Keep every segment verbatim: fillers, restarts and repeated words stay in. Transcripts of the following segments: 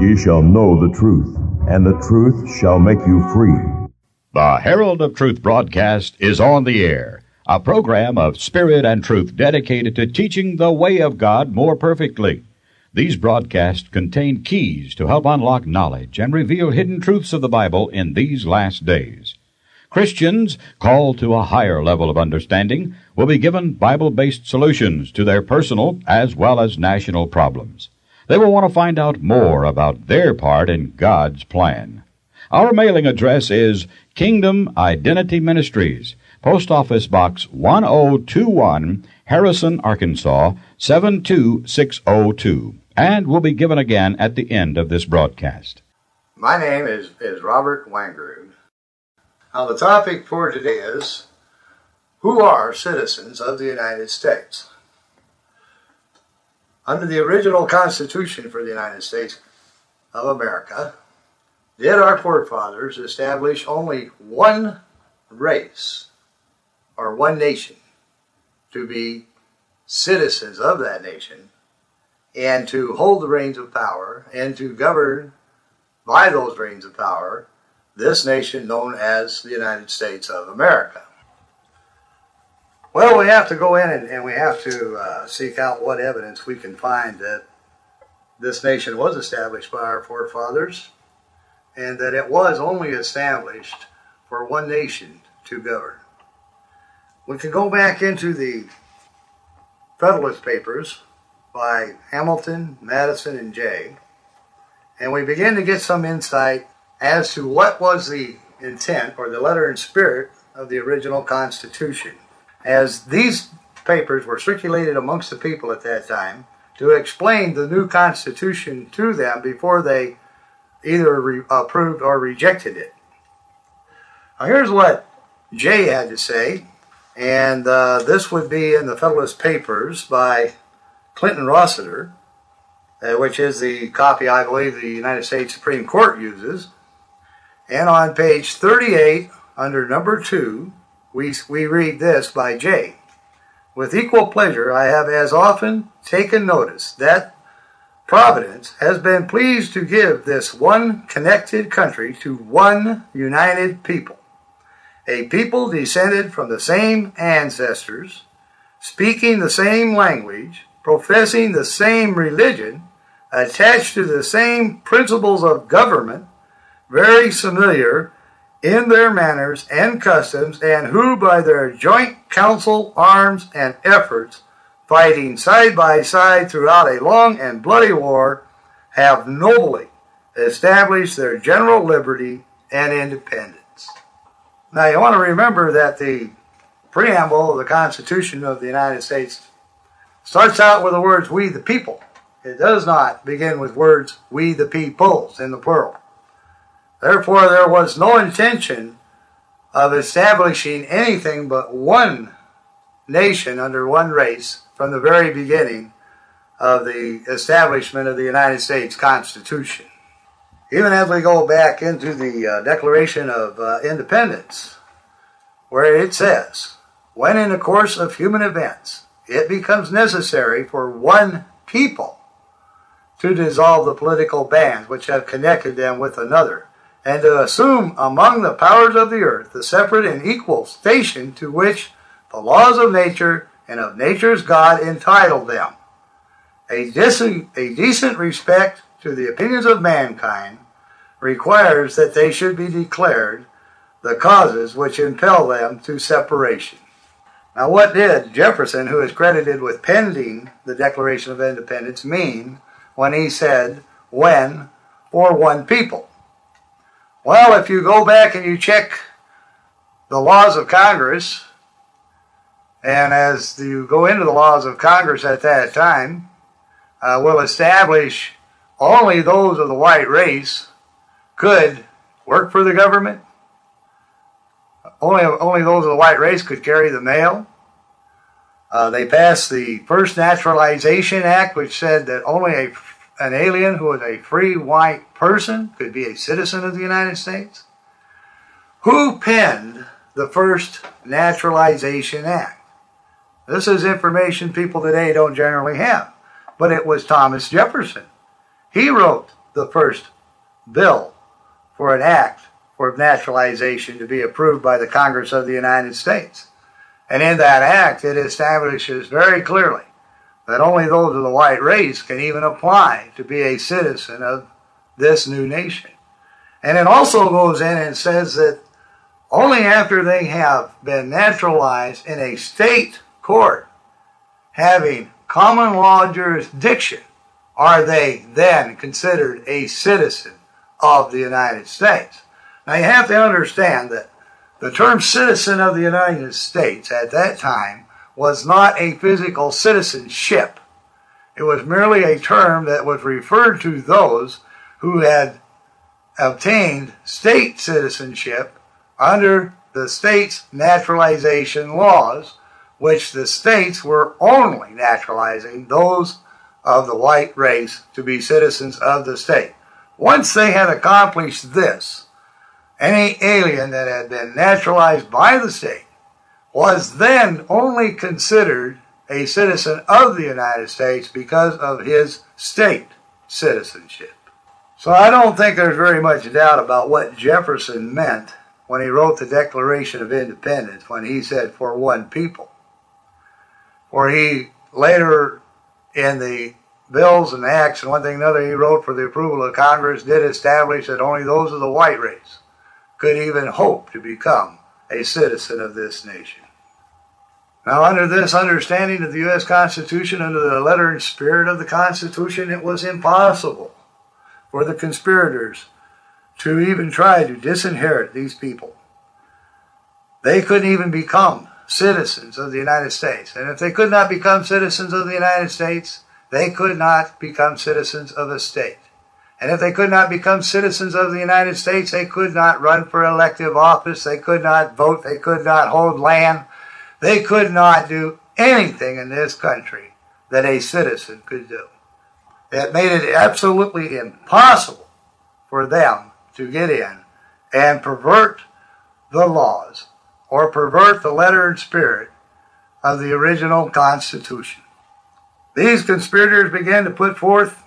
Ye shall know the truth, and the truth shall make you free. The Herald of Truth broadcast is on the air, a program of spirit and truth dedicated to teaching the way of God more perfectly. These broadcasts contain keys to help unlock knowledge and reveal hidden truths of the Bible in these last days. Christians called to a higher level of understanding will be given Bible-based solutions to their personal as well as national problems. They will want to find out more about their part in God's plan. Our mailing address is Kingdom Identity Ministries, Post Office Box one oh two one, Harrison, Arkansas, seven two six oh two, and will be given again at the end of this broadcast. My name is, is Robert Wangerud. Now the topic for today is, who are citizens of the United States? Under the original Constitution for the United States of America, did our forefathers establish only one race or one nation to be citizens of that nation and to hold the reins of power and to govern by those reins of power this nation known as the United States of America? Well, we have to go in and, and we have to uh, seek out what evidence we can find that this nation was established by our forefathers and that it was only established for one nation to govern. We can go back into the Federalist Papers by Hamilton, Madison, and Jay, and we begin to get some insight as to what was the intent or the letter and spirit of the original Constitution, as these papers were circulated amongst the people at that time to explain the new Constitution to them before they either re- approved or rejected it. Now here's what Jay had to say, and uh, this would be in the Federalist Papers by Clinton Rossiter, uh, which is the copy I believe the United States Supreme Court uses. And on page thirty-eight, under number two, we, we read this by Jay. With equal pleasure, I have as often taken notice that Providence has been pleased to give this one connected country to one united people, a people descended from the same ancestors, speaking the same language, professing the same religion, attached to the same principles of government, very familiar in their manners and customs, and who by their joint counsel, arms, and efforts, fighting side by side throughout a long and bloody war, have nobly established their general liberty and independence. Now you want to remember that the preamble of the Constitution of the United States starts out with the words, we the people. It does not begin with words, we the peoples, in the plural. Therefore, there was no intention of establishing anything but one nation under one race from the very beginning of the establishment of the United States Constitution. Even as we go back into the uh, Declaration of uh, Independence, where it says, when in the course of human events it becomes necessary for one people to dissolve the political bands which have connected them with another, and to assume among the powers of the earth the separate and equal station to which the laws of nature and of nature's God entitle them. A decent, a decent respect to the opinions of mankind requires that they should be declared the causes which impel them to separation. Now what did Jefferson, who is credited with penning the Declaration of Independence, mean when he said, when for one people? Well, if you go back and you check the laws of Congress, and as you go into the laws of Congress at that time, uh, will establish only those of the white race could work for the government. Only, only those of the white race could carry the mail. Uh, they passed the First Naturalization Act, which said that only a an alien who was a free white person could be a citizen of the United States. Who penned the First Naturalization Act? This is information people today don't generally have, but it was Thomas Jefferson. He wrote the first bill for an act for naturalization to be approved by the Congress of the United States. And in that act, it establishes very clearly that only those of the white race can even apply to be a citizen of this new nation. And it also goes in and says that only after they have been naturalized in a state court having common law jurisdiction are they then considered a citizen of the United States. Now you have to understand that the term citizen of the United States at that time was not a physical citizenship. It was merely a term that was referred to those who had obtained state citizenship under the state's naturalization laws, which the states were only naturalizing those of the white race to be citizens of the state. Once they had accomplished this, any alien that had been naturalized by the state was then only considered a citizen of the United States because of his state citizenship. So I don't think there's very much doubt about what Jefferson meant when he wrote the Declaration of Independence, when he said, "for one people." Or he later, in the bills and acts and one thing and another he wrote for the approval of Congress, did establish that only those of the white race could even hope to become a citizen of this nation. Now, under this understanding of the U S Constitution, under the letter and spirit of the Constitution, it was impossible for the conspirators to even try to disinherit these people. They couldn't even become citizens of the United States. And if they could not become citizens of the United States, they could not become citizens of a state. And if they could not become citizens of the United States, they could not run for elective office, they could not vote, they could not hold land, they could not do anything in this country that a citizen could do. It made it absolutely impossible for them to get in and pervert the laws or pervert the letter and spirit of the original Constitution. These conspirators began to put forth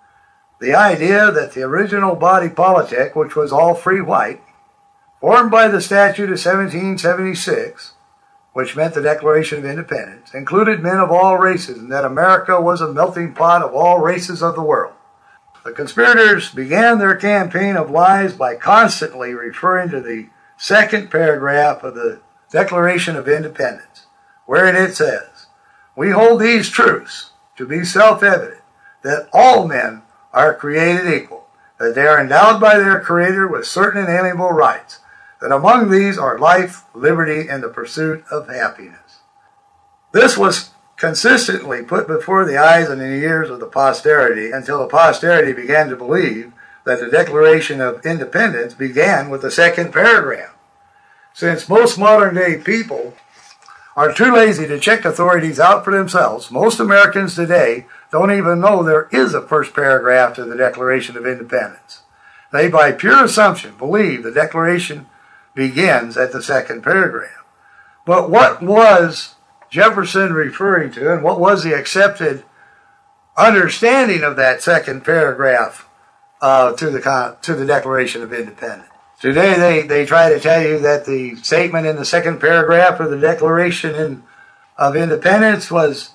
the idea that the original body politic, which was all free white, formed by the Statute of seventeen seventy-six, which meant the Declaration of Independence, included men of all races, and that America was a melting pot of all races of the world. The conspirators began their campaign of lies by constantly referring to the second paragraph of the Declaration of Independence, wherein it says, "We hold these truths to be self-evident, that all men are created equal, that they are endowed by their Creator with certain inalienable rights, that among these are life, liberty, and the pursuit of happiness." This was consistently put before the eyes and in the ears of the posterity until the posterity began to believe that the Declaration of Independence began with the second paragraph. Since most modern-day people are too lazy to check authorities out for themselves, most Americans today don't even know there is a first paragraph to the Declaration of Independence. They, by pure assumption, believe the Declaration begins at the second paragraph. But what was Jefferson referring to, and what was the accepted understanding of that second paragraph uh, to the to the Declaration of Independence? Today they, they try to tell you that the statement in the second paragraph of the Declaration in, of Independence was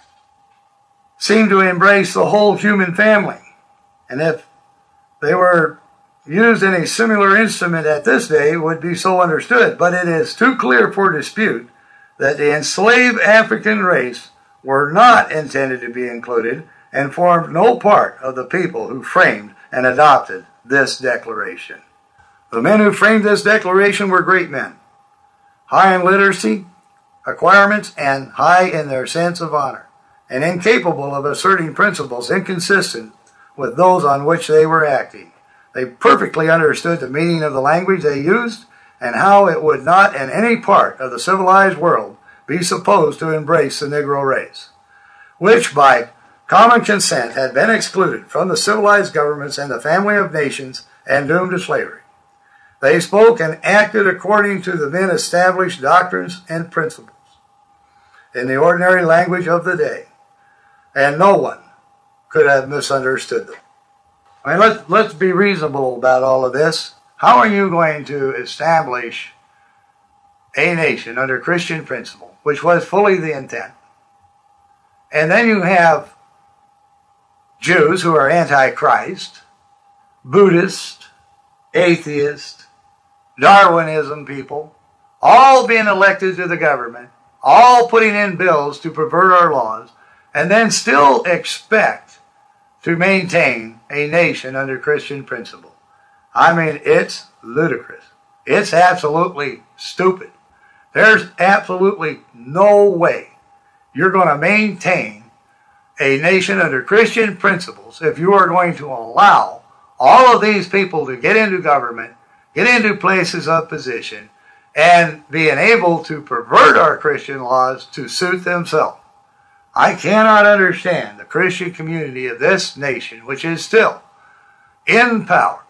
seemed to embrace the whole human family. And if they were used in a similar instrument at this day, it would be so understood. But it is too clear for dispute that the enslaved African race were not intended to be included and formed no part of the people who framed and adopted this declaration. The men who framed this declaration were great men, high in literacy, acquirements, and high in their sense of honor, and incapable of asserting principles inconsistent with those on which they were acting. They perfectly understood the meaning of the language they used and how it would not in any part of the civilized world be supposed to embrace the Negro race, which by common consent had been excluded from the civilized governments and the family of nations and doomed to slavery. They spoke and acted according to the then established doctrines and principles in the ordinary language of the day, and no one could have misunderstood them. I mean, let's, let's be reasonable about all of this. How are you going to establish a nation under Christian principle, which was fully the intent? And then you have Jews who are anti-Christ, Buddhists, atheists, Darwinism people, all being elected to the government, all putting in bills to pervert our laws, and then still expect to maintain a nation under Christian principle. I mean, it's ludicrous. It's absolutely stupid. There's absolutely no way you're going to maintain a nation under Christian principles if you are going to allow all of these people to get into government, get into places of position, and being able to pervert our Christian laws to suit themselves. I cannot understand the Christian community of this nation, which is still in power,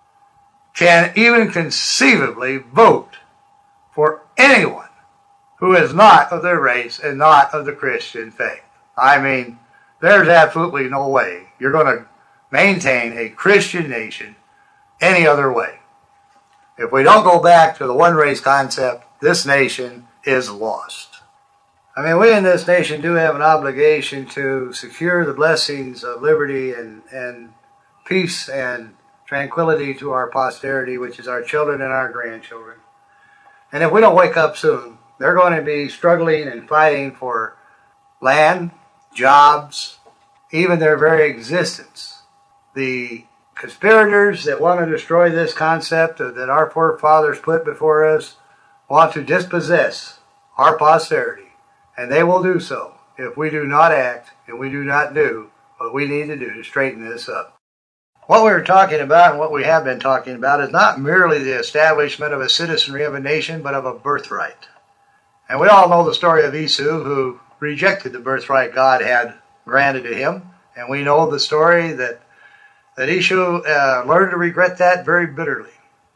can even conceivably vote for anyone who is not of their race and not of the Christian faith. I mean, there's absolutely no way you're going to maintain a Christian nation any other way. If we don't go back to the one race concept, this nation is lost. I mean, we in this nation do have an obligation to secure the blessings of liberty and, and peace and tranquility to our posterity, which is our children and our grandchildren. And if we don't wake up soon, they're going to be struggling and fighting for land, jobs, even their very existence. The conspirators that want to destroy this concept that our forefathers put before us want to dispossess our posterity. And they will do so if we do not act and we do not do what we need to do to straighten this up. What we're talking about and what we have been talking about is not merely the establishment of a citizenry of a nation, but of a birthright. And we all know the story of Esau, who rejected the birthright God had granted to him. And we know the story that, that Esau uh, learned to regret that very bitterly.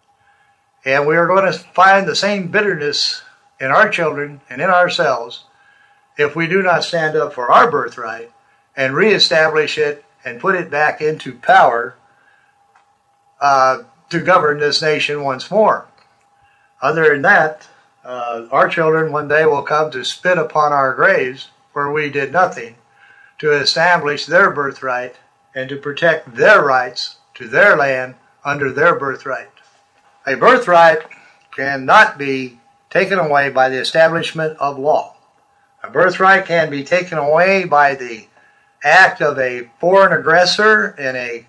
And we are going to find the same bitterness in our children and in ourselves if we do not stand up for our birthright and reestablish it and put it back into power uh, to govern this nation once more. Other than that, uh, our children one day will come to spit upon our graves where we did nothing to establish their birthright and to protect their rights to their land under their birthright. A birthright cannot be taken away by the establishment of law. A birthright can be taken away by the act of a foreign aggressor in a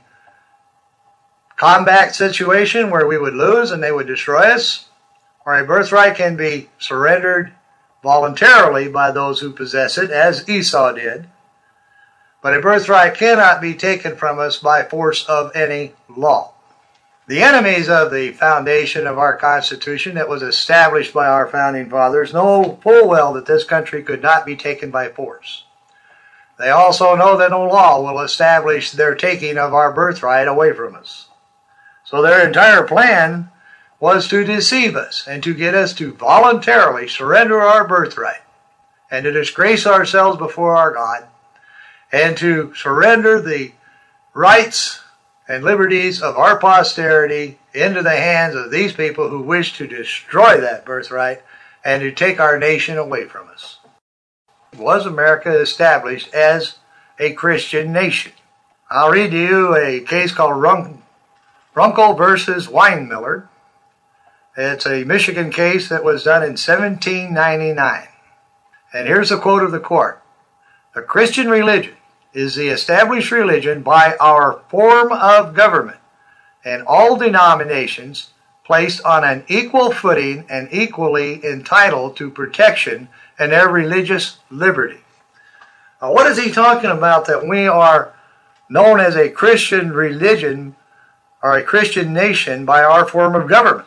combat situation where we would lose and they would destroy us, or a birthright can be surrendered voluntarily by those who possess it, as Esau did. But a birthright cannot be taken from us by force of any law. The enemies of the foundation of our Constitution that was established by our founding fathers know full well that this country could not be taken by force. They also know that no law will establish their taking of our birthright away from us. So their entire plan was to deceive us and to get us to voluntarily surrender our birthright and to disgrace ourselves before our God and to surrender the rights and liberties of our posterity into the hands of these people who wish to destroy that birthright and to take our nation away from us. Was America established as a Christian nation? I'll read to you a case called Run- Runkle versus Weinmiller. It's a Michigan case that was done in seventeen ninety-nine. And here's a quote of the court. The Christian religion is the established religion by our form of government, and all denominations placed on an equal footing and equally entitled to protection and their religious liberty. Now, what is he talking about that we are known as a Christian religion or a Christian nation by our form of government?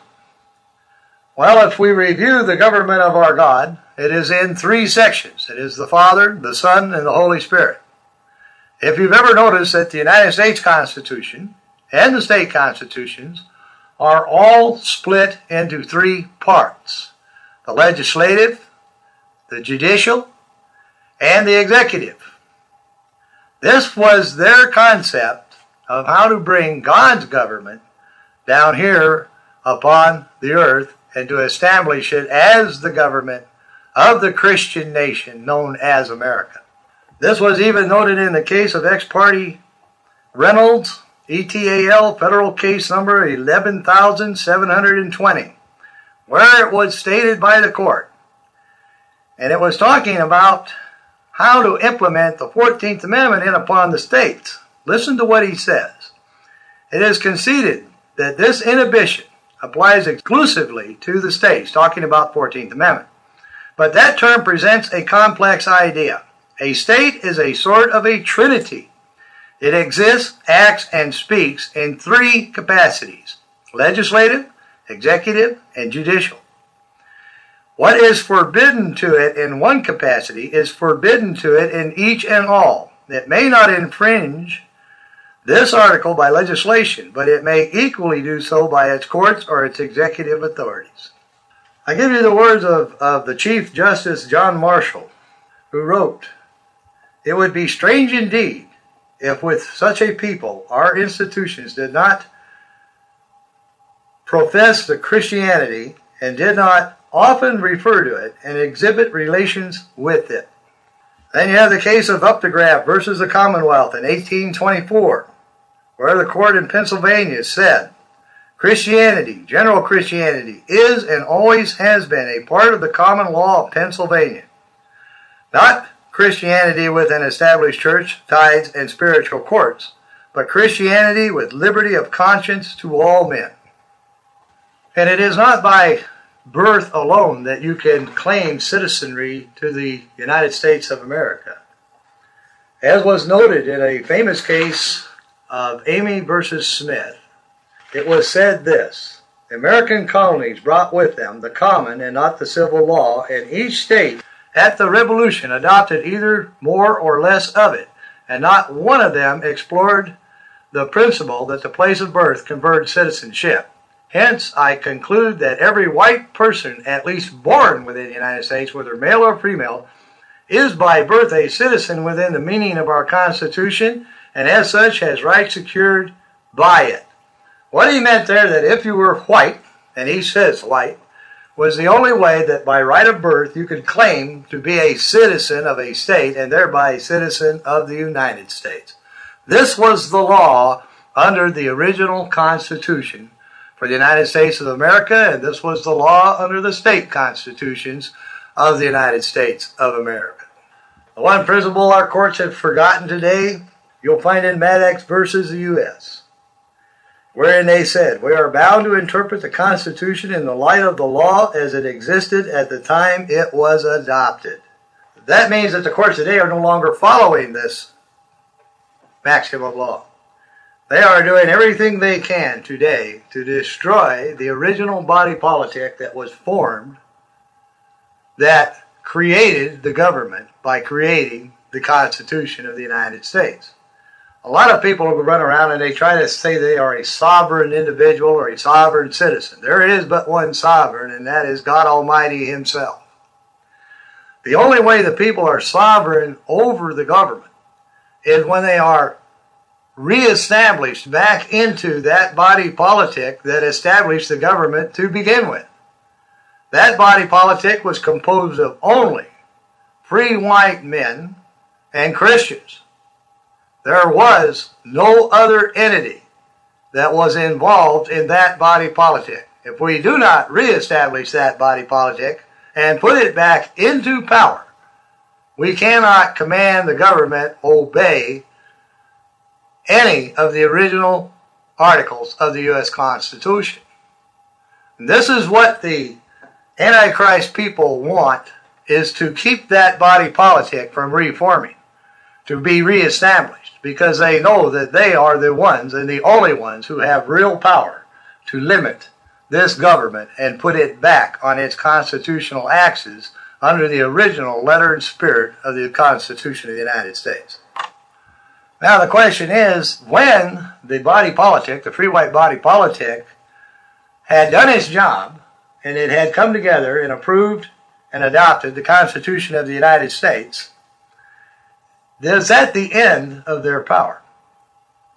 Well, if we review the government of our God, it is in three sections. It is the Father, the Son, and the Holy Spirit. If you've ever noticed that the United States Constitution and the state constitutions are all split into three parts: the legislative, the judicial, and the executive. This was their concept of how to bring God's government down here upon the earth and to establish it as the government of the Christian nation known as America. This was even noted in the case of ex parte Reynolds, E T A L, federal case number eleven thousand seven hundred twenty, where it was stated by the court, and it was talking about how to implement the fourteenth Amendment in upon the states. Listen to what he says. It is conceded that this inhibition applies exclusively to the states, talking about fourteenth Amendment. But that term presents a complex idea. A state is a sort of a trinity. It exists, acts, and speaks in three capacities: legislative, executive, and judicial. What is forbidden to it in one capacity is forbidden to it in each and all. It may not infringe this article by legislation, but it may equally do so by its courts or its executive authorities. I give you the words of, of the Chief Justice John Marshall, who wrote, "It would be strange indeed if with such a people our institutions did not profess the Christianity and did not often refer to it and exhibit relations with it." Then you have the case of Updegraff versus the Commonwealth in eighteen twenty-four, where the court in Pennsylvania said, "Christianity, general Christianity, is and always has been a part of the common law of Pennsylvania. Not Christianity with an established church, tithes, and spiritual courts, but Christianity with liberty of conscience to all men." And it is not by birth alone that you can claim citizenry to the United States of America. As was noted in a famous case of Amy versus Smith, it was said this: "The American colonies brought with them the common and not the civil law, and each state at the Revolution adopted either more or less of it, and not one of them explored the principle that the place of birth conferred citizenship. Hence, I conclude that every white person, at least born within the United States, whether male or female, is by birth a citizen within the meaning of our Constitution, and as such has rights secured by it." What he meant there, that if you were white, and he says white, was the only way that by right of birth you could claim to be a citizen of a state and thereby a citizen of the United States. This was the law under the original Constitution for the United States of America, and this was the law under the state constitutions of the United States of America. The one principle our courts have forgotten today, you'll find in Maddox versus the U S, wherein they said, "We are bound to interpret the Constitution in the light of the law as it existed at the time it was adopted." That means that the courts today are no longer following this maxim of law. They are doing everything they can today to destroy the original body politic that was formed, that created the government by creating the Constitution of the United States. A lot of people run around and they try to say they are a sovereign individual or a sovereign citizen. There is but one sovereign, and that is God Almighty Himself. The only way the people are sovereign over the government is when they are reestablished back into that body politic that established the government to begin with. That body politic was composed of only free white men and Christians. There was no other entity that was involved in that body politic. If we do not reestablish that body politic and put it back into power, we cannot command the government obey any of the original articles of the U S Constitution. And this is what the Antichrist people want, is to keep that body politic from reforming, to be reestablished, because they know that they are the ones and the only ones who have real power to limit this government and put it back on its constitutional axis under the original letter and spirit of the Constitution of the United States. Now the question is, when the body politic, the free white body politic, had done its job, and it had come together and approved and adopted the Constitution of the United States, is that the end of their power?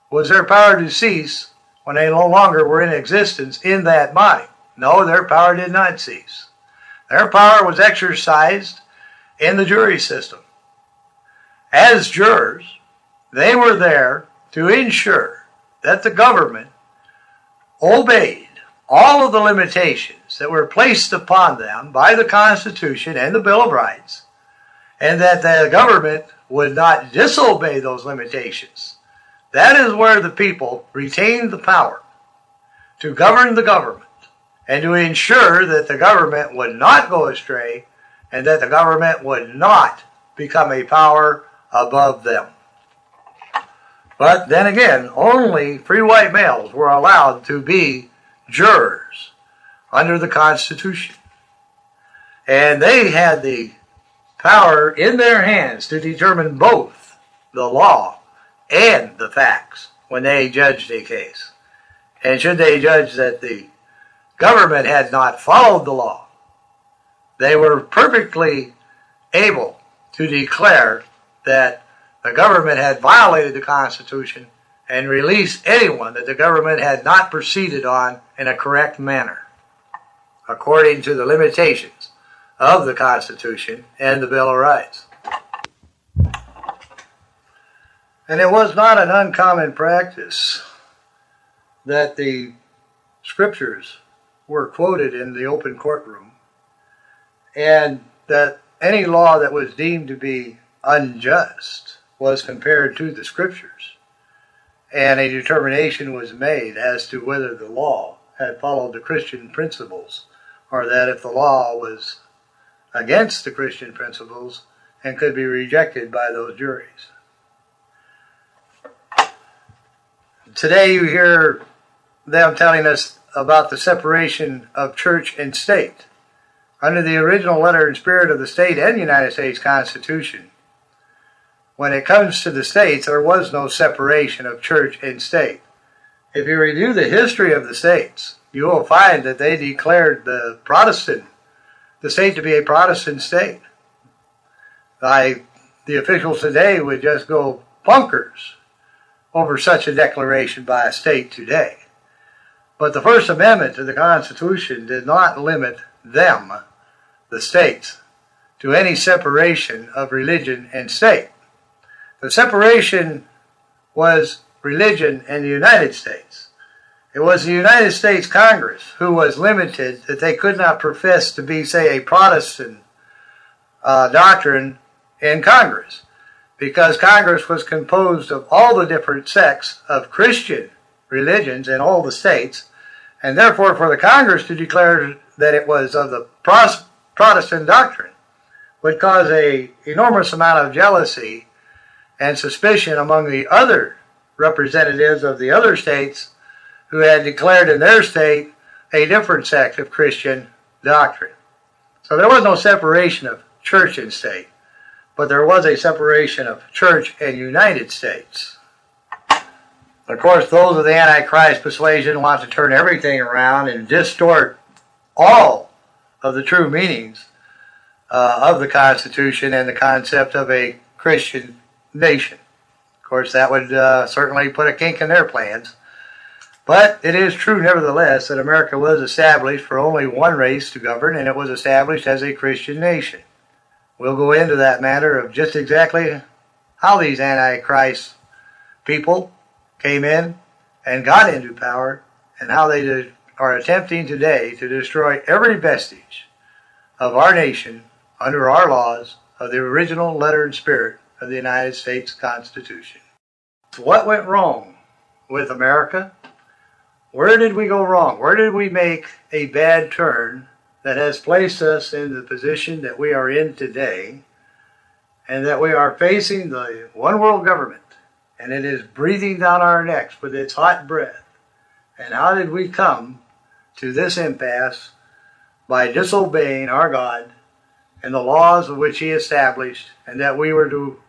was their power to cease when they no longer were in existence in that body. No, their power did not cease. Their power was exercised in the jury system. As jurors, they were there to ensure that the government obeyed all of the limitations that were placed upon them by the Constitution and the Bill of Rights, and that the government would not disobey those limitations. That is where the people retained the power to govern the government and to ensure that the government would not go astray and that the government would not become a power above them. But then again, only free white males were allowed to be jurors under the Constitution. And they had the power in their hands to determine both the law and the facts when they judged a case. And should they judge that the government had not followed the law, they were perfectly able to declare that the government had violated the Constitution and release anyone that the government had not proceeded on in a correct manner, according to the limitations of the Constitution and the Bill of Rights. And it was not an uncommon practice that the scriptures were quoted in the open courtroom, and that any law that was deemed to be unjust was compared to the scriptures, and a determination was made as to whether the law had followed the Christian principles, or that if the law was against the Christian principles and could be rejected by those juries. Today you hear them telling us about the separation of church and state. Under the original letter and spirit of the state and United States Constitution, when it comes to the states, there was no separation of church and state. If you review the history of the states, you will find that they declared the Protestant, the state to be a Protestant state. I, the officials today would just go bonkers over such a declaration by a state today. But the First Amendment to the Constitution did not limit them, the states, to any separation of religion and state. The separation was religion in the United States. It was the United States Congress who was limited, that they could not profess to be, say, a Protestant uh, doctrine in Congress, because Congress was composed of all the different sects of Christian religions in all the states, and therefore for the Congress to declare that it was of the Protestant doctrine would cause an enormous amount of jealousy and suspicion among the other representatives of the other states who had declared in their state a different sect of Christian doctrine. So there was no separation of church and state, but there was a separation of church and United States. Of course, those of the Antichrist persuasion want to turn everything around and distort all of the true meanings uh, of the Constitution and the concept of a Christian nation. Of course, that would uh, certainly put a kink in their plans. But it is true, nevertheless, that America was established for only one race to govern, and it was established as a Christian nation. We'll go into that matter of just exactly how these Antichrist people came in and got into power, and how they did, are attempting today to destroy every vestige of our nation under our laws of the original letter and spirit of the United States Constitution. What went wrong with America? Where did we go wrong? Where did we make a bad turn that has placed us in the position that we are in today, and that we are facing the one world government, and it is breathing down our necks with its hot breath? And how did we come to this impasse? By disobeying our God and the laws of which He established, and that we were to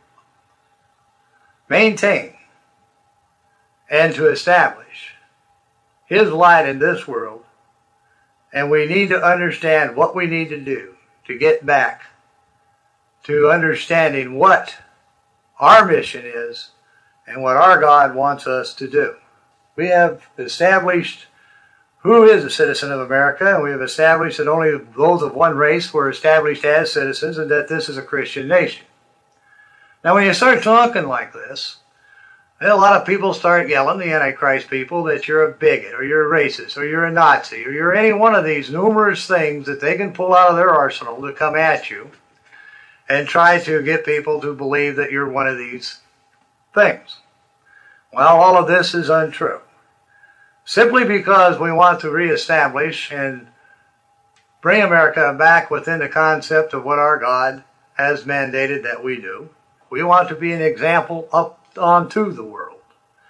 maintain and to establish His light in this world. And we need to understand what we need to do to get back to understanding what our mission is and what our God wants us to do. We have established who is a citizen of America, and we have established that only those of one race were established as citizens, and that this is a Christian nation. Now, when you start talking like this, a lot of people start yelling, the Antichrist people, that you're a bigot, or you're a racist, or you're a Nazi, or you're any one of these numerous things that they can pull out of their arsenal to come at you and try to get people to believe that you're one of these things. Well, all of this is untrue. Simply because we want to reestablish and bring America back within the concept of what our God has mandated that we do, we want to be an example up onto the world.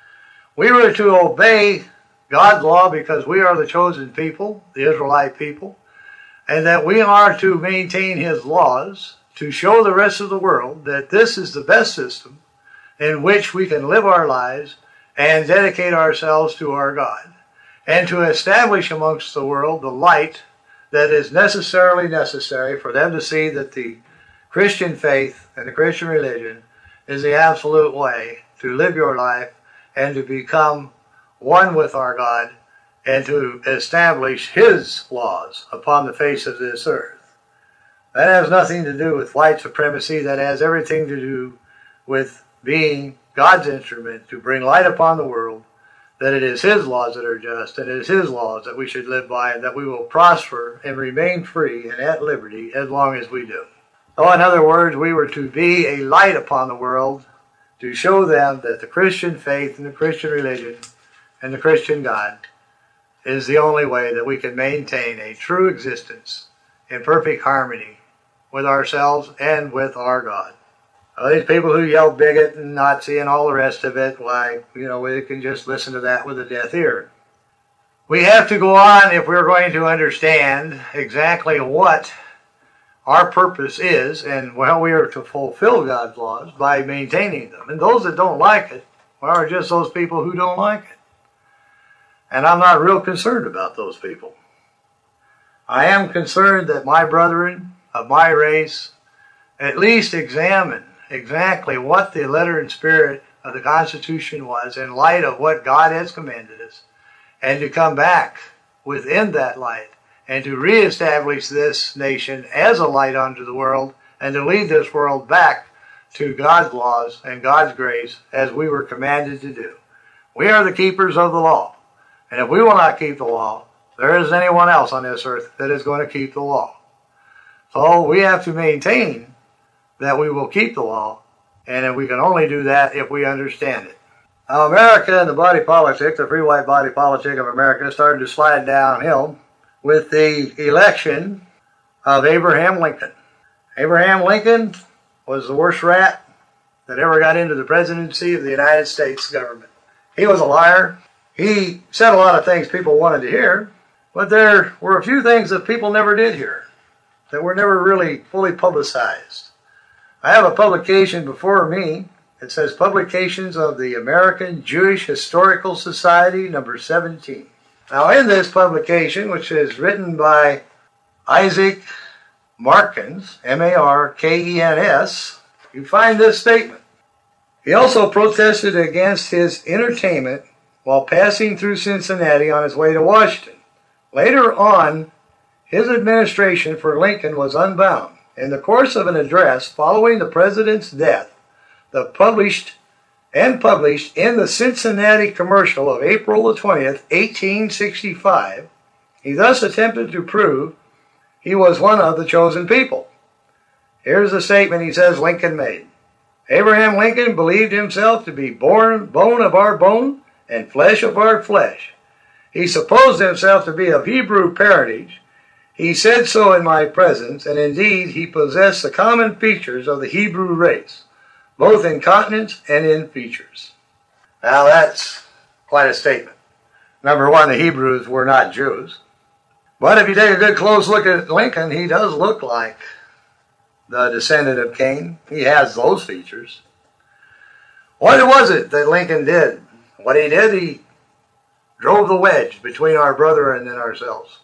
We were to obey God's law because we are the chosen people, the Israelite people, and that we are to maintain His laws to show the rest of the world that this is the best system in which we can live our lives and dedicate ourselves to our God, and to establish amongst the world the light that is necessarily necessary for them to see that the Christian faith and the Christian religion is the absolute way to live your life and to become one with our God and to establish His laws upon the face of this earth. That has nothing to do with white supremacy. That has everything to do with being God's instrument to bring light upon the world, that it is His laws that are just, and it is His laws that we should live by, and that we will prosper and remain free and at liberty as long as we do. So in other words, we were to be a light upon the world to show them that the Christian faith and the Christian religion and the Christian God is the only way that we can maintain a true existence in perfect harmony with ourselves and with our God. Well, these people who yell bigot and Nazi and all the rest of it, why, you know, we can just listen to that with a deaf ear. We have to go on if we're going to understand exactly what our purpose is, and well, we are to fulfill God's laws by maintaining them. And those that don't like it, well, are just those people who don't like it. And I'm not real concerned about those people. I am concerned that my brethren of my race at least examine exactly what the letter and spirit of the Constitution was in light of what God has commanded us, and to come back within that light and to reestablish this nation as a light unto the world, and to lead this world back to God's laws and God's grace as we were commanded to do. We are the keepers of the law, and if we will not keep the law, there isn't anyone else on this earth that is going to keep the law. So we have to maintain that we will keep the law, and we can only do that if we understand it. Now, America and the body politic, the free white body politic of America, started to slide downhill with the election of Abraham Lincoln. Abraham Lincoln was the worst rat that ever got into the presidency of the United States government. He was a liar. He said a lot of things people wanted to hear, but there were a few things that people never did hear, that were never really fully publicized. I have a publication before me. It says Publications of the American Jewish Historical Society, number seventeen. Now, in this publication, which is written by Isaac Markens, M A R K E N S, you find this statement. He also protested against his entertainment while passing through Cincinnati on his way to Washington. Later on, his administration for Lincoln was unbound. In the course of an address following the president's death, the published and published in the Cincinnati Commercial of April the twentieth, eighteen sixty-five, he thus attempted to prove he was one of the chosen people. Here's the statement he says Lincoln made. Abraham Lincoln believed himself to be born bone of our bone and flesh of our flesh. He supposed himself to be of Hebrew parentage. He said so in my presence, and indeed he possessed the common features of the Hebrew race, both in countenance and in features. Now that's quite a statement. Number one, the Hebrews were not Jews. But if you take a good close look at Lincoln, he does look like the descendant of Cain. He has those features. What was it that Lincoln did? What he did, he drove the wedge between our brethren and ourselves.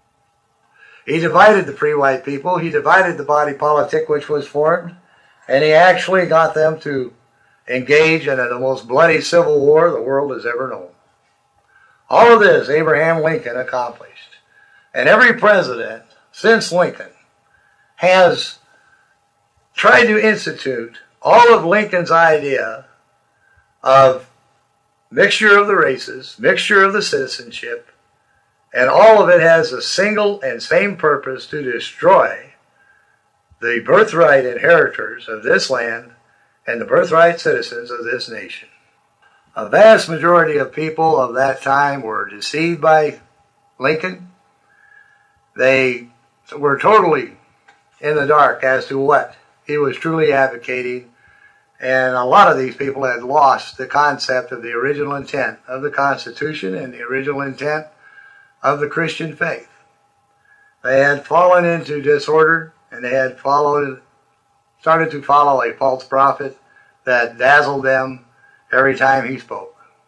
He divided the free white people. He divided the body politic which was formed. And he actually got them to engage in the most bloody civil war the world has ever known. All of this Abraham Lincoln accomplished. And every president since Lincoln has tried to institute all of Lincoln's idea of mixture of the races, mixture of the citizenship, and all of it has a single and same purpose: to destroy the birthright inheritors of this land and the birthright citizens of this nation. A vast majority of people of that time were deceived by Lincoln. They were totally in the dark as to what he was truly advocating, and a lot of these people had lost the concept of the original intent of the Constitution and the original intent of the Christian faith. They had fallen into disorder, and they had followed, started to follow a false prophet that dazzled them every time he spoke.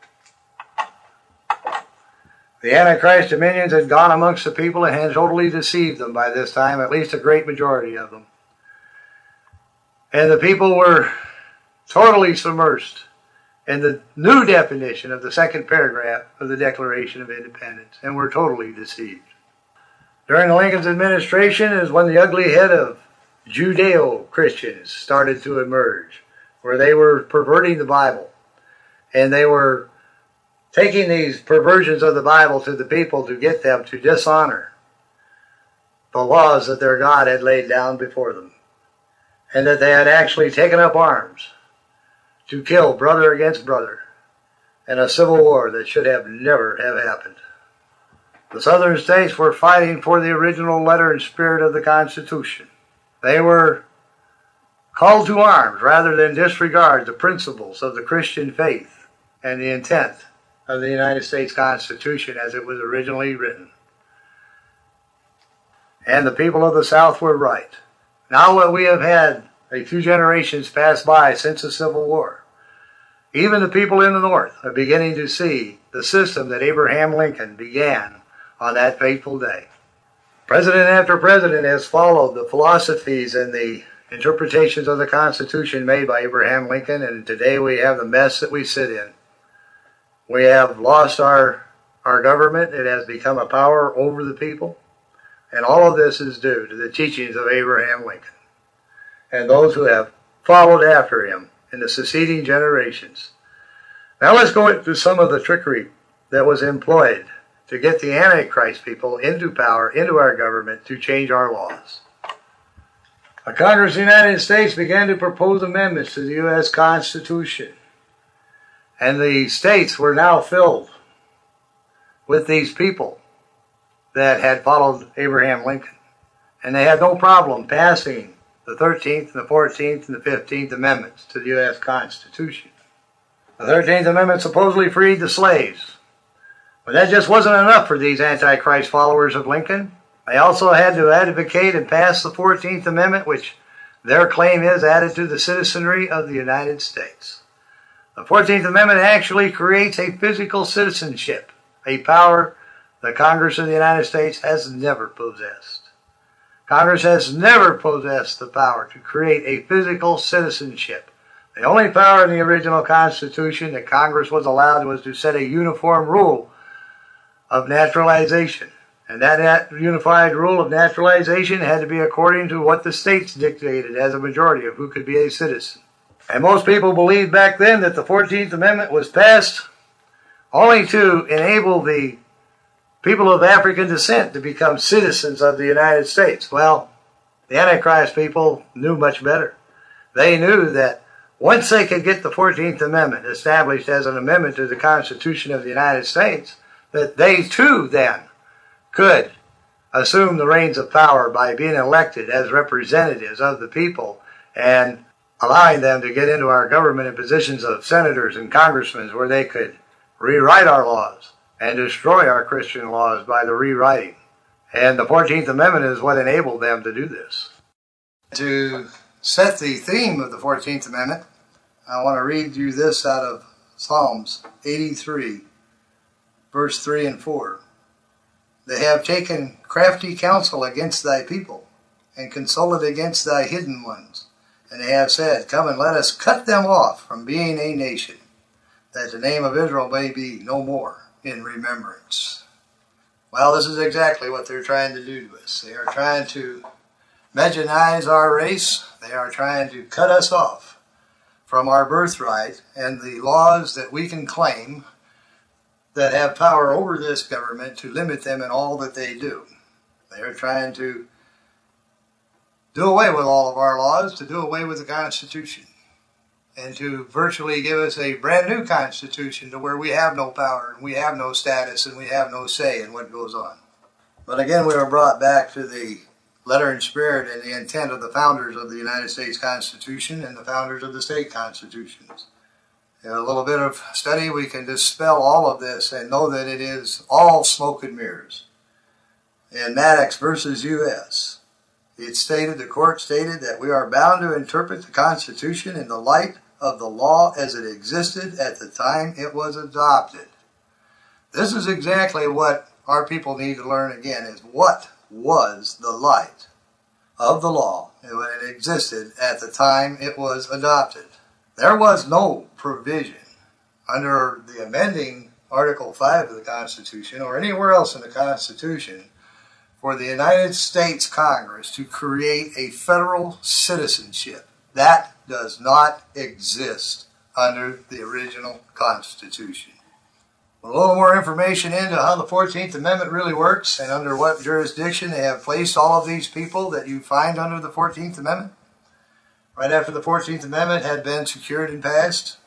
The Antichrist dominions had gone amongst the people and had totally deceived them by this time, at least a great majority of them. And the people were totally submersed in the new definition of the second paragraph of the Declaration of Independence, and were totally deceived. During Lincoln's administration is when the ugly head of Judeo-Christians started to emerge, where they were perverting the Bible, and they were taking these perversions of the Bible to the people to get them to dishonor the laws that their God had laid down before them, and that they had actually taken up arms to kill brother against brother in a civil war that should have never have happened. The southern states were fighting for the original letter and spirit of the Constitution. They were called to arms rather than disregard the principles of the Christian faith and the intent of the United States Constitution as it was originally written. And the people of the South were right. Now that we have had a few generations pass by since the Civil War, even the people in the North are beginning to see the system that Abraham Lincoln began on that fateful day. President after president has followed the philosophies and the interpretations of the Constitution made by Abraham Lincoln, and today we have the mess that we sit in. We have lost our, our government. It has become a power over the people. And all of this is due to the teachings of Abraham Lincoln and those who have followed after him in the succeeding generations. Now let's go into some of the trickery that was employed to get the Antichrist people into power, into our government, to change our laws. The Congress of the United States began to propose amendments to the U S Constitution. And the states were now filled with these people that had followed Abraham Lincoln. And they had no problem passing the thirteenth and the fourteenth and the fifteenth Amendments to the U S Constitution. The thirteenth Amendment supposedly freed the slaves. But that just wasn't enough for these Antichrist followers of Lincoln. They also had to advocate and pass the fourteenth Amendment, which their claim is added to the citizenry of the United States. The fourteenth Amendment actually creates a physical citizenship, a power the Congress of the United States has never possessed. Congress has never possessed the power to create a physical citizenship. The only power in the original Constitution that Congress was allowed was to set a uniform rule of naturalization. And that nat- unified rule of naturalization had to be according to what the states dictated as a majority of who could be a citizen. And most people believed back then that the fourteenth Amendment was passed only to enable the people of African descent to become citizens of the United States. Well, the Antichrist people knew much better. They knew that once they could get the fourteenth Amendment established as an amendment to the Constitution of the United States, that they too then could assume the reins of power by being elected as representatives of the people and allowing them to get into our government in positions of senators and congressmen where they could rewrite our laws and destroy our Christian laws by the rewriting. And the fourteenth Amendment is what enabled them to do this. To set the theme of the fourteenth Amendment, I want to read you this out of Psalms eighty-three, verse three and four. They have taken crafty counsel against thy people, and consulted against thy hidden ones, And they have said, come and let us cut them off from being a nation, that the name of Israel may be no more in remembrance. Well, this is exactly what they're trying to do to us. They are trying to Messianize our race. They are trying to cut us off from our birthright and the laws that we can claim that have power over this government to limit them in all that they do. They are trying to do away with all of our laws, to do away with the Constitution, and to virtually give us a brand new Constitution to where we have no power and we have no status and we have no say in what goes on. But again, we are brought back to the letter and spirit and the intent of the founders of the United States Constitution and the founders of the state constitutions. In a little bit of study, we can dispel all of this and know that it is all smoke and mirrors. In Maddox versus U S, it stated, the court stated that we are bound to interpret the Constitution in the light of the law as it existed at the time it was adopted. This is exactly what our people need to learn again, is what was the light of the law when it existed at the time it was adopted. There was no provision under the amending Article five of the Constitution or anywhere else in the Constitution for the United States Congress to create a federal citizenship. That does not exist under the original Constitution. A little more information into how the fourteenth Amendment really works and under what jurisdiction they have placed all of these people that you find under the fourteenth Amendment. Right after the fourteenth Amendment had been secured and passed,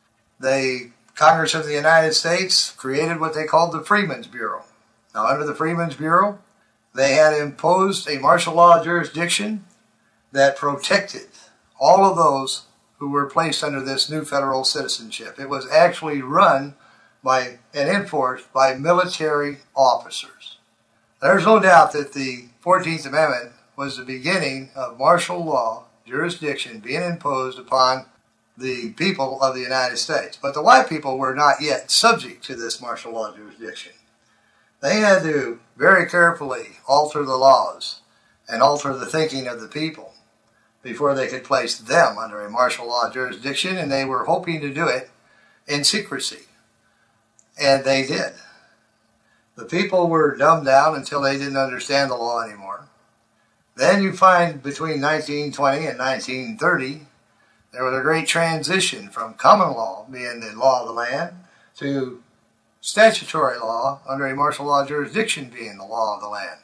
the Congress of the United States created what they called the Freedmen's Bureau. Now, under the Freedmen's Bureau, they had imposed a martial law jurisdiction that protected all of those who were placed under this new federal citizenship. It was actually run by and enforced by military officers. There's no doubt that the fourteenth Amendment was the beginning of martial law jurisdiction being imposed upon the people of the United States. But the white people were not yet subject to this martial law jurisdiction. They had to very carefully alter the laws and alter the thinking of the people before they could place them under a martial law jurisdiction, and they were hoping to do it in secrecy. And they did. The people were dumbed down until they didn't understand the law anymore. Then you find between nineteen twenty and nineteen thirty, there was a great transition from common law, being the law of the land, to statutory law under a martial law jurisdiction being the law of the land.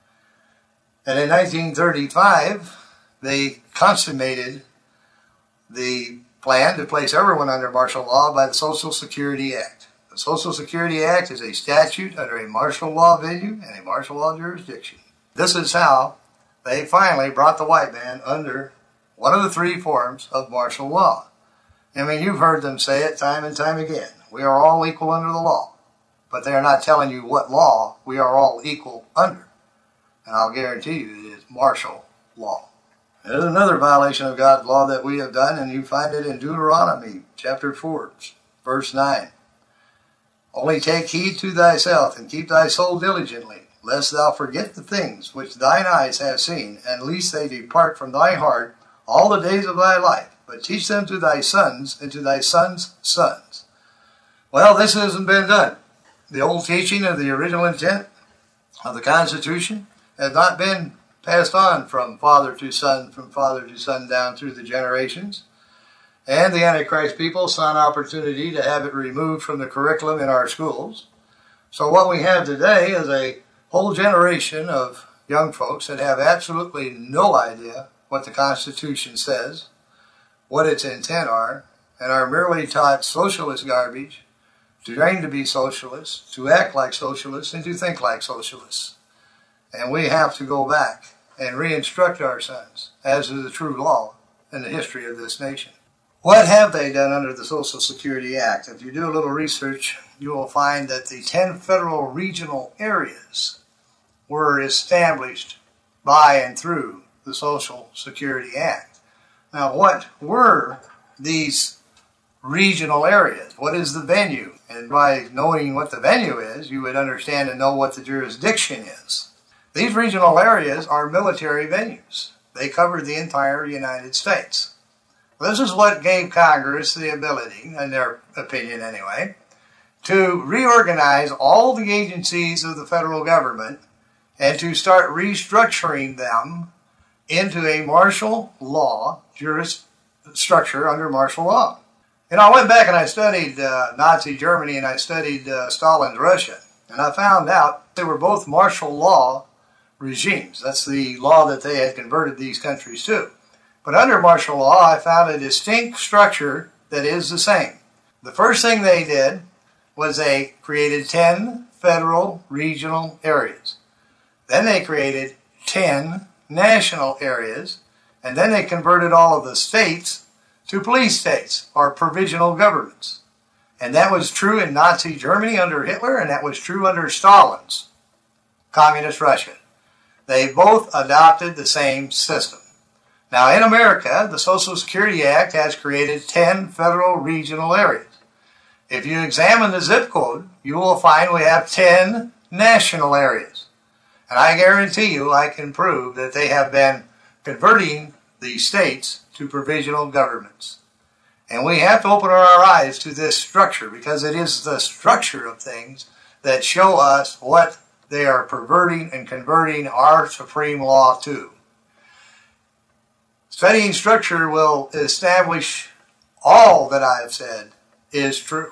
And in nineteen thirty-five, they consummated the plan to place everyone under martial law by the Social Security Act. The Social Security Act is a statute under a martial law venue and a martial law jurisdiction. This is how they finally brought the white man under one of the three forms of martial law. I mean, you've heard them say it time and time again. We are all equal under the law. But they are not telling you what law we are all equal under. And I'll guarantee you it is martial law. There's another violation of God's law that we have done, and you find it in Deuteronomy chapter four, verse nine. Only take heed to thyself, and keep thy soul diligently, lest thou forget the things which thine eyes have seen, and lest they depart from thy heart all the days of thy life, but teach them to thy sons and to thy sons' sons. Well, this hasn't been done. The old teaching of the original intent of the Constitution has not been passed on from father to son, from father to son down through the generations. And the Antichrist people saw an opportunity to have it removed from the curriculum in our schools. So what we have today is a whole generation of young folks that have absolutely no idea what the Constitution says, what its intent are, and are merely taught socialist garbage, trained to be socialists, to act like socialists, and to think like socialists. And we have to go back and re-instruct our sons as to the true law in the history of this nation. What have they done under the Social Security Act? If you do a little research, you will find that the ten federal regional areas were established by and through the Social Security Act. Now, what were these regional areas? What is the venue? And by knowing what the venue is, you would understand and know what the jurisdiction is. These regional areas are military venues. They cover the entire United States. This is what gave Congress the ability, in their opinion anyway, to reorganize all the agencies of the federal government and to start restructuring them into a martial law juris structure under martial law. And I went back and I studied uh, Nazi Germany and I studied uh, Stalin's Russia. And I found out they were both martial law regimes. That's the law that they had converted these countries to. But under martial law, I found a distinct structure that is the same. The first thing they did was they created ten federal regional areas. Then they created ten national areas, and then they converted all of the states to police states, or provisional governments. And that was true in Nazi Germany under Hitler, and that was true under Stalin's communist Russia. They both adopted the same system. Now in America, the Social Security Act has created ten federal regional areas. If you examine the zip code, you will find we have ten national areas. And I guarantee you, I can prove that they have been converting the states to provisional governments. And we have to open our eyes to this structure, because it is the structure of things that show us what they are perverting and converting our supreme law to. Studying structure will establish all that I have said is true.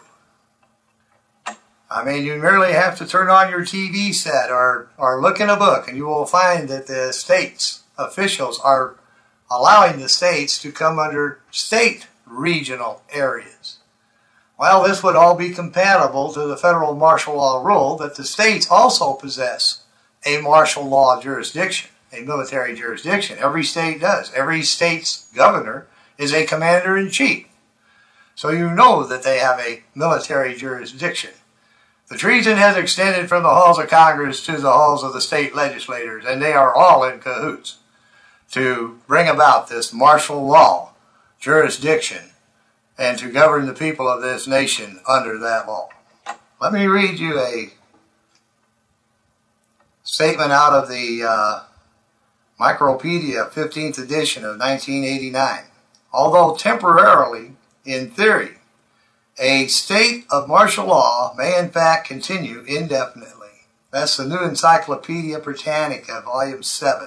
I mean, you merely have to turn on your T V set or, or look in a book, and you will find that the states officials are allowing the states to come under state regional areas. Well, this would all be compatible to the federal martial law rule that the states also possess a martial law jurisdiction, a military jurisdiction. Every state does. Every state's governor is a commander-in-chief. So you know that they have a military jurisdiction. The treason has extended from the halls of Congress to the halls of the state legislators, and they are all in cahoots to bring about this martial law jurisdiction and to govern the people of this nation under that law. Let me read you a statement out of the uh, Micropedia fifteenth edition of nineteen eighty-nine. Although temporarily, in theory, a state of martial law may in fact continue indefinitely. That's the New Encyclopedia Britannica, Volume seven.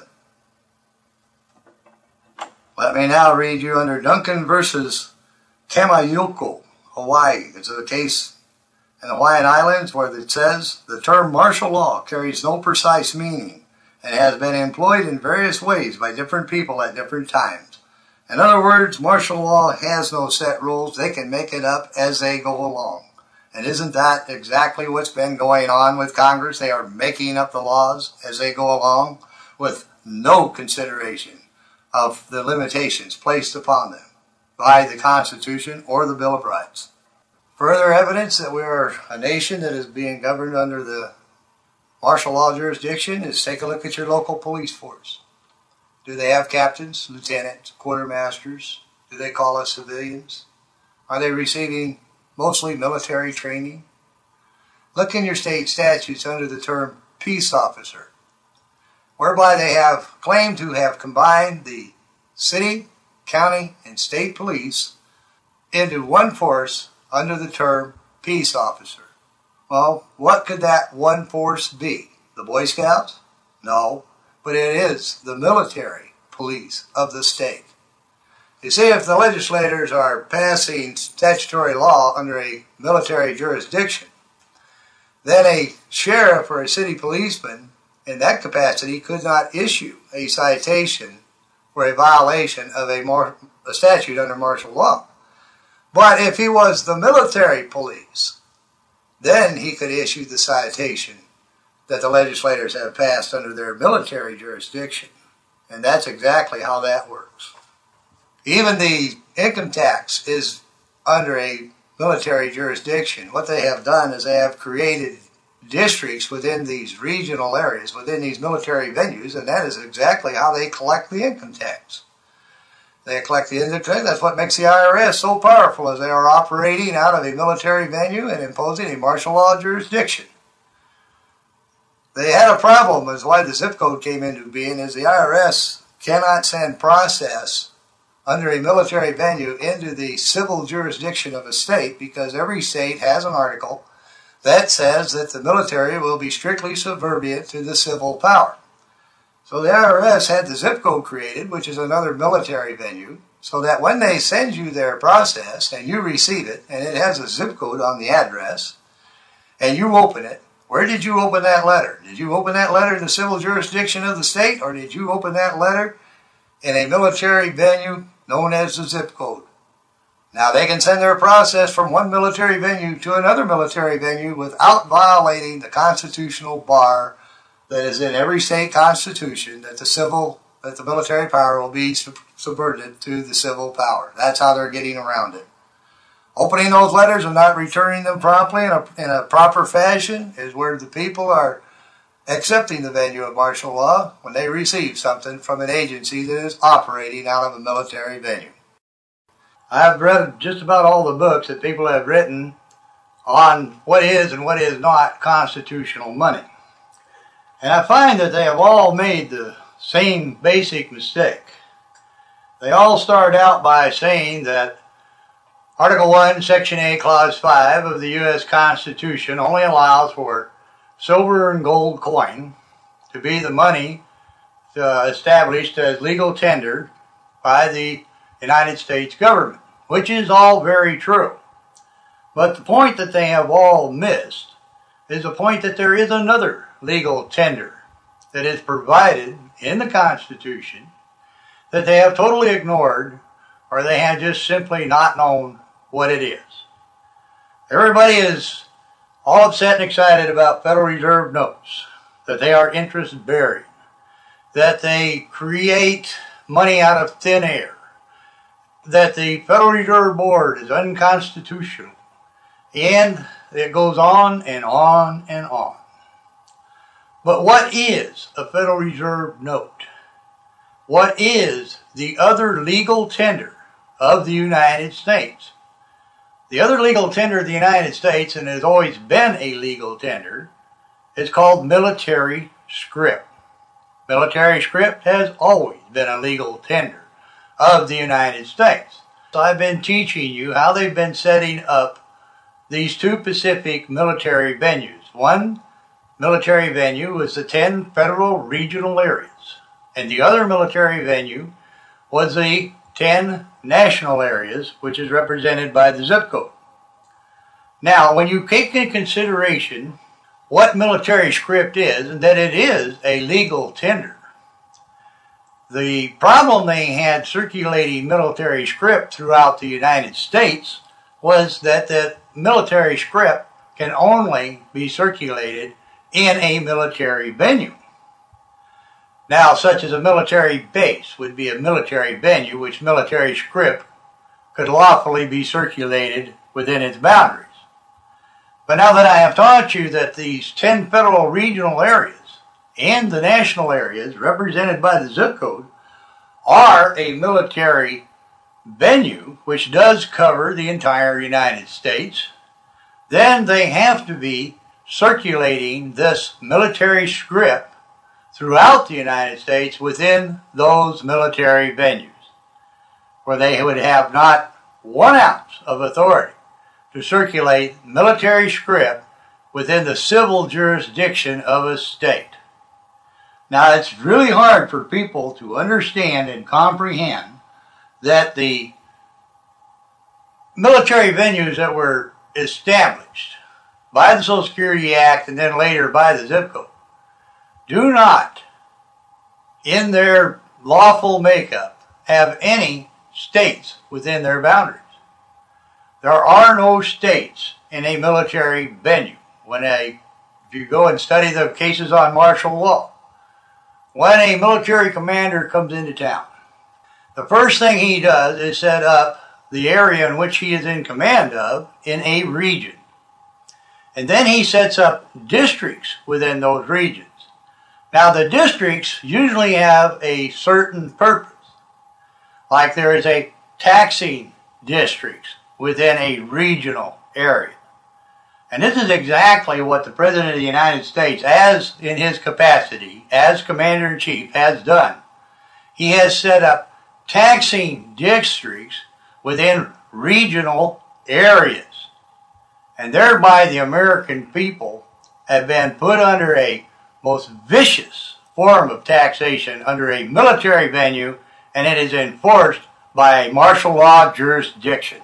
Let me now read you under Duncan versus Kamaiuko, Hawaii. It's a case in the Hawaiian Islands where it says, the term martial law carries no precise meaning and has been employed in various ways by different people at different times. In other words, martial law has no set rules. They can make it up as they go along. And isn't that exactly what's been going on with Congress? They are making up the laws as they go along with no consideration of the limitations placed upon them by the Constitution or the Bill of Rights. Further evidence that we are a nation that is being governed under the martial law jurisdiction is take a look at your local police force. Do they have captains, lieutenants, quartermasters? Do they call us civilians? Are they receiving mostly military training? Look in your state statutes under the term peace officer, whereby they have claimed to have combined the city, county, and state police into one force under the term peace officer. Well, what could that one force be? The Boy Scouts? No, but it is the military police of the state. You see, if the legislators are passing statutory law under a military jurisdiction, then a sheriff or a city policeman in that capacity could not issue a citation for a violation of a, mar- a statute under martial law. But if he was the military police, then he could issue the citation that the legislators have passed under their military jurisdiction. And that's exactly how that works. Even the income tax is under a military jurisdiction. What they have done is they have created districts within these regional areas, within these military venues, and that is exactly how they collect the income tax. They collect the income tax. That's what makes the I R S so powerful, as they are operating out of a military venue and imposing a martial law jurisdiction. They had a problem, is why the zip code came into being, is the I R S cannot send process under a military venue into the civil jurisdiction of a state, because every state has an article that says that the military will be strictly subservient to the civil power. So the I R S had the zip code created, which is another military venue, so that when they send you their process and you receive it, and it has a zip code on the address, and you open it, where did you open that letter? Did you open that letter in the civil jurisdiction of the state, or did you open that letter in a military venue known as the zip code? Now, they can send their process from one military venue to another military venue without violating the constitutional bar that is in every state constitution, that the civil, that the military power will be sub- subverted to the civil power. That's how they're getting around it. Opening those letters and not returning them promptly in a, in a proper fashion is where the people are accepting the venue of martial law when they receive something from an agency that is operating out of a military venue. I've read just about all the books that people have written on what is and what is not constitutional money. And I find that they have all made the same basic mistake. They all start out by saying that Article one, Section A, Clause five of the U S Constitution only allows for silver and gold coin to be the money uh, established as legal tender by the United States government, which is all very true. But the point that they have all missed is the point that there is another legal tender that is provided in the Constitution that they have totally ignored, or they have just simply not known what it is. Everybody is all upset and excited about Federal Reserve notes, that they are interest bearing, that they create money out of thin air, that the Federal Reserve Board is unconstitutional, and it goes on and on and on. But what is a Federal Reserve note? What is the other legal tender of the United States? The other legal tender of the United States, and has always been a legal tender, is called military scrip. Military scrip has always been a legal tender of the United States. So I've been teaching you how they've been setting up these two Pacific military venues. One military venue was the ten federal regional areas, and the other military venue was the ten national areas, which is represented by the zip code. Now, when you take into consideration what military scrip is, and that it is a legal tender, the problem they had circulating military scrip throughout the United States was that the military scrip can only be circulated in a military venue. Now, such as a military base would be a military venue which military scrip could lawfully be circulated within its boundaries. But now that I have taught you that these ten federal regional areas and the national areas represented by the zip code are a military venue which does cover the entire United States, then they have to be circulating this military scrip throughout the United States within those military venues, where they would have not one ounce of authority to circulate military scrip within the civil jurisdiction of a state. Now, it's really hard for people to understand and comprehend that the military venues that were established by the Social Security Act and then later by the zip code do not, in their lawful makeup, have any states within their boundaries. There are no states in a military venue. When a, if you go and study the cases on martial law, when a military commander comes into town, the first thing he does is set up the area in which he is in command of in a region. And then he sets up districts within those regions. Now, the districts usually have a certain purpose. Like there is a taxing district within a regional area. And this is exactly what the President of the United States, as in his capacity as Commander-in-Chief, has done. He has set up taxing districts within regional areas. And thereby the American people have been put under a most vicious form of taxation under a military venue, and it is enforced by a martial law jurisdiction.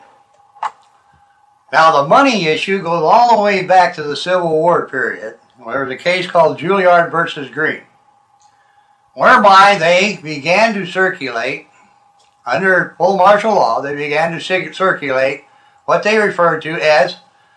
Now the money issue goes all the way back to the Civil War period, where there was a case called Juilliard versus Green, whereby they began to circulate, under full martial law, they began to circulate what they referred to as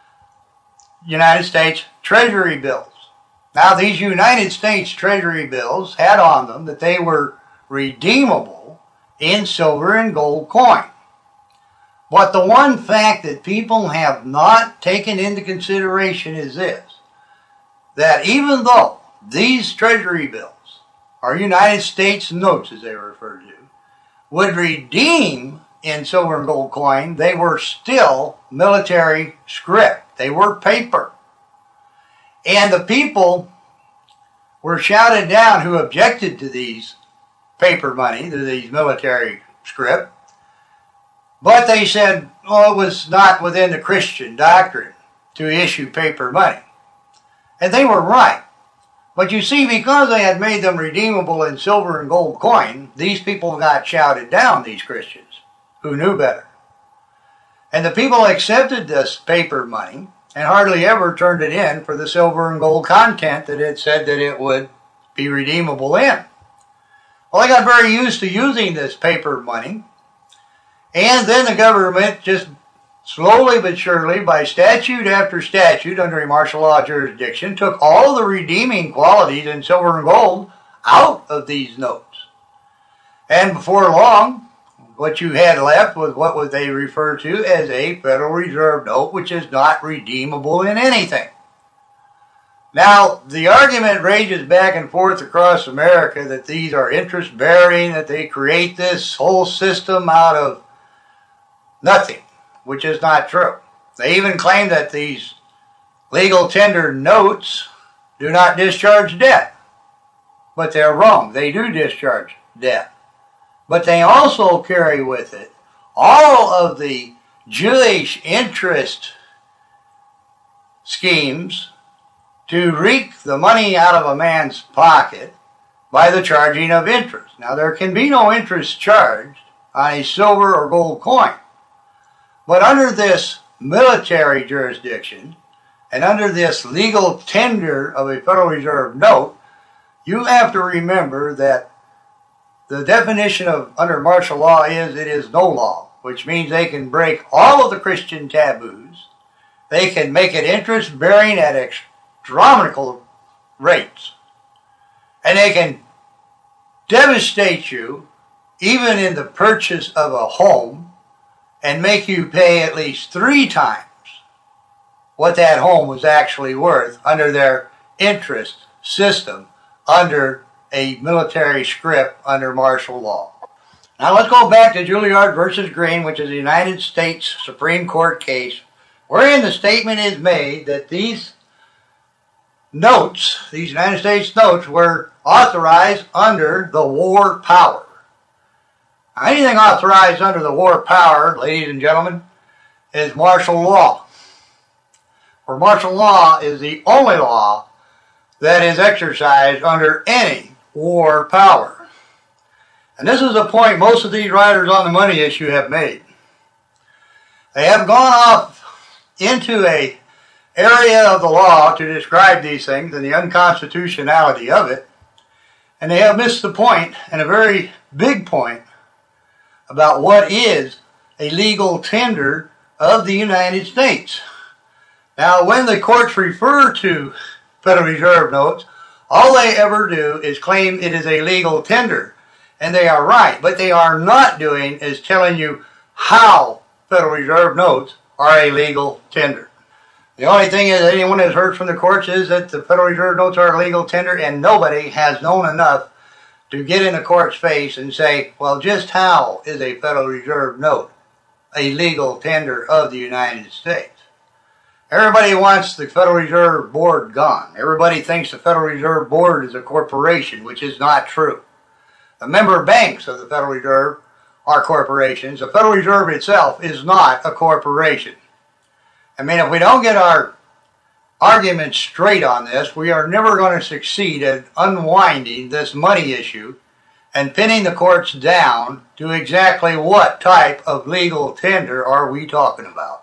United States Treasury bills. Now these United States Treasury bills had on them that they were redeemable in silver and gold coin. But the one fact that people have not taken into consideration is this, that even though these Treasury bills, or United States notes as they are referred to, would redeem in silver and gold coin, they were still military script. They were paper. And the people were shouted down who objected to these paper money, to these military script. But they said, oh, it was not within the Christian doctrine to issue paper money. And they were right. But you see, because they had made them redeemable in silver and gold coin, these people got shouted down, these Christians, who knew better. And the people accepted this paper money and hardly ever turned it in for the silver and gold content that it said that it would be redeemable in. Well, they got very used to using this paper money, and then the government just slowly but surely, by statute after statute under a martial law jurisdiction, took all of the redeeming qualities in silver and gold out of these notes. And before long, what you had left was what would they refer to as a Federal Reserve note, which is not redeemable in anything. Now, the argument rages back and forth across America that these are interest-bearing, that they create this whole system out of nothing, which is not true. They even claim that these legal tender notes do not discharge debt. But they're wrong. They do discharge debt. But they also carry with it all of the Jewish interest schemes to wreak the money out of a man's pocket by the charging of interest. Now, there can be no interest charged on a silver or gold coin. But under this military jurisdiction and under this legal tender of a Federal Reserve note, you have to remember that the definition of under martial law is it is no law, which means they can break all of the Christian taboos. They can make it interest-bearing at astronomical rates. And they can devastate you even in the purchase of a home and make you pay at least three times what that home was actually worth under their interest system under a military script under martial law. Now let's go back to Juilliard versus Green, which is a United States Supreme Court case, wherein the statement is made that these notes, these United States notes, were authorized under the war power. Now, anything authorized under the war power, ladies and gentlemen, is martial law. For martial law is the only law that is exercised under any war power. And this is a point most of these writers on the money issue have made. They have gone off into a area of the law to describe these things and the unconstitutionality of it, and they have missed the point, and a very big point, about what is a legal tender of the United States. Now, when the courts refer to Federal Reserve notes, all they ever do is claim it is a legal tender. And they are right. What they are not doing is telling you how Federal Reserve notes are a legal tender. The only thing is anyone has heard from the courts is that the Federal Reserve notes are a legal tender, and nobody has known enough to get in the court's face and say, well, just how is a Federal Reserve note a legal tender of the United States? Everybody wants the Federal Reserve Board gone. Everybody thinks the Federal Reserve Board is a corporation, which is not true. The member banks of the Federal Reserve are corporations. The Federal Reserve itself is not a corporation. I mean, if we don't get our argument straight on this, we are never going to succeed at unwinding this money issue and pinning the courts down to exactly what type of legal tender are we talking about.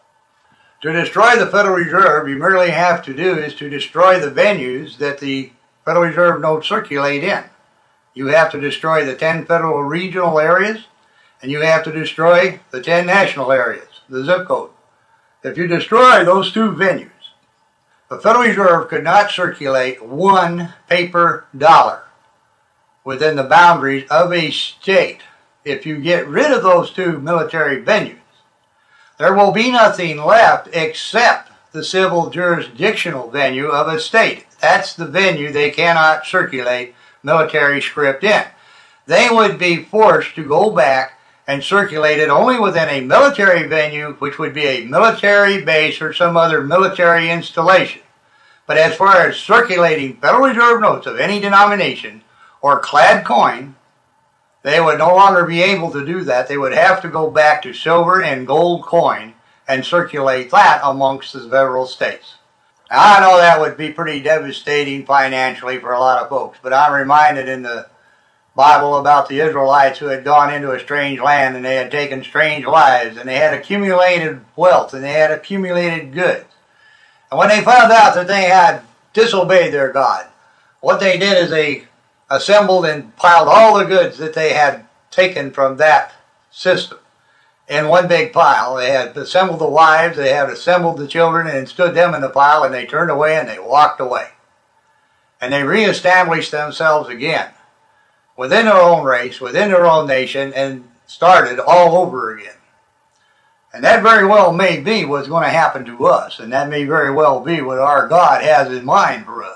To destroy the Federal Reserve, you merely have to do is to destroy the venues that the Federal Reserve notes circulate in. You have to destroy the ten federal regional areas, and you have to destroy the ten national areas, the zip code. If you destroy those two venues, the Federal Reserve could not circulate one paper dollar within the boundaries of a state. If you get rid of those two military venues, there will be nothing left except the civil jurisdictional venue of a state. That's the venue they cannot circulate military script in. They would be forced to go back and circulate it only within a military venue, which would be a military base or some other military installation. But as far as circulating Federal Reserve notes of any denomination or clad coin, they would no longer be able to do that. They would have to go back to silver and gold coin and circulate that amongst the several states. Now, I know that would be pretty devastating financially for a lot of folks, but I'm reminded in the Bible about the Israelites who had gone into a strange land and they had taken strange lives and they had accumulated wealth and they had accumulated goods. And when they found out that they had disobeyed their God, what they did is they assembled and piled all the goods that they had taken from that system in one big pile. They had assembled the wives, they had assembled the children and stood them in the pile, and they turned away and they walked away. And they reestablished themselves again within their own race, within their own nation, and started all over again. And that very well may be what's going to happen to us, and that may very well be what our God has in mind for us,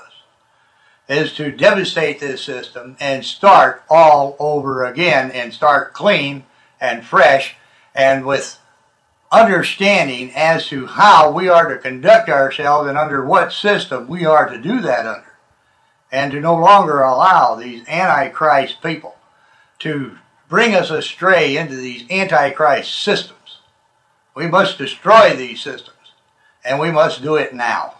is to devastate this system and start all over again and start clean and fresh and with understanding as to how we are to conduct ourselves and under what system we are to do that under. And to no longer allow these Antichrist people to bring us astray into these Antichrist systems. We must destroy these systems, and we must do it now.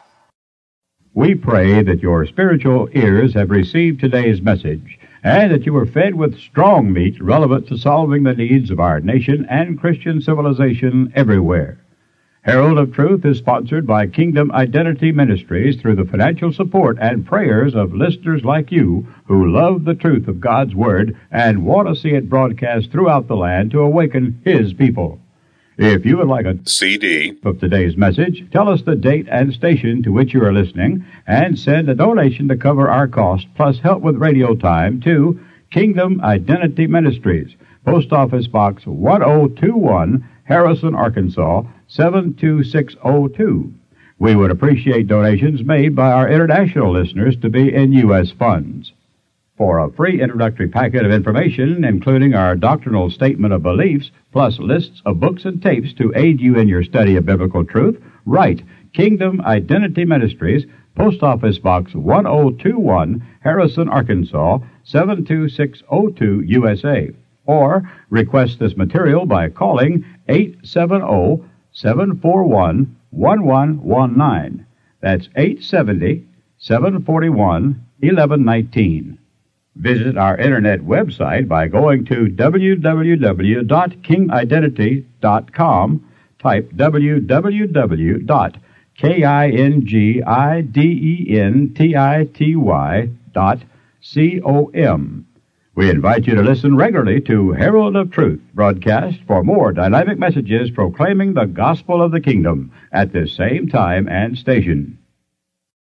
We pray that your spiritual ears have received today's message and that you were fed with strong meat relevant to solving the needs of our nation and Christian civilization everywhere. Herald of Truth is sponsored by Kingdom Identity Ministries through the financial support and prayers of listeners like you who love the truth of God's Word and want to see it broadcast throughout the land to awaken His people. If you would like a C D of today's message, tell us the date and station to which you are listening, and send a donation to cover our cost, plus help with radio time, to Kingdom Identity Ministries, Post Office Box one oh two one, Harrison, Arkansas, seven two six oh two. We would appreciate donations made by our international listeners to be in U S funds. For a free introductory packet of information, including our doctrinal statement of beliefs, plus lists of books and tapes to aid you in your study of biblical truth, write Kingdom Identity Ministries, Post Office Box one oh two one, Harrison, Arkansas, seven two six oh two, U S A. Or request this material by calling eight seven zero, seven four one, one one one nine. That's eight seven zero, seven four one, one one one nine. Visit our internet website by going to w w w dot king identity dot com. Type w w w dot king identity dot com. We invite you to listen regularly to Herald of Truth broadcast for more dynamic messages proclaiming the gospel of the kingdom at this same time and station.